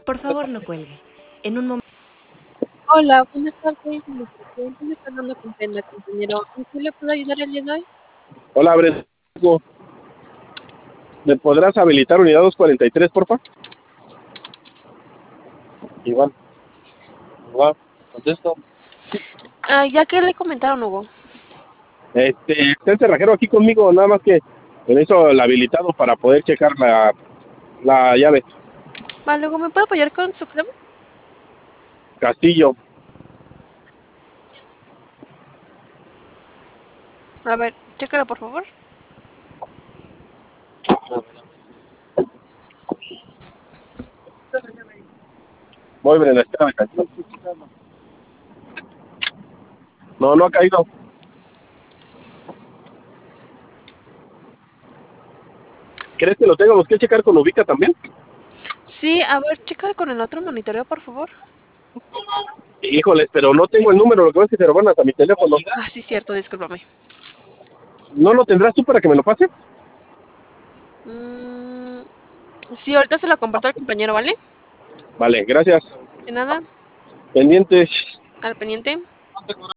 Por favor, no cuelgue. En un momento. Hola, buenas tardes. Me presento, me está dando con pena, compañero. ¿En qué le puedo ayudar el día de hoy? Hola, Brenda. ¿Me podrás habilitar unidad 243, porfa? Igual. Igual. Contesto. ¿Ya que le comentaron, Hugo? Está el cerrajero aquí conmigo, nada más que me hizo el habilitado para poder checar la llave. Vale, Hugo, ¿me puede apoyar con su clave? Castillo. A ver, chécalo, por favor. Muy bien, espérame, Castillo. No, no ha caído. ¿Crees que lo tengamos que checar con Ubica también? Sí, a ver, chécalo con el otro monitoreo, por favor. Híjoles, pero no tengo el número, lo que pasa es que se lo van hasta mi teléfono. Ah, sí, cierto, discúlpame. ¿No lo tendrás tú para que me lo pases? Mm, sí, ahorita se lo comparto al compañero, ¿vale? Vale, gracias. De nada, Pendientes. al pendiente.